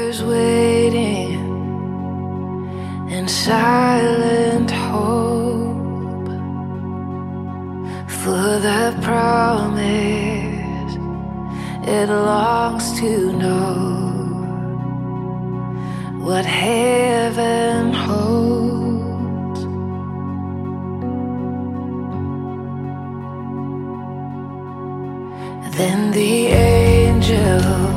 is waiting in silent hope for the promise it longs to know what heaven holds. Then the angel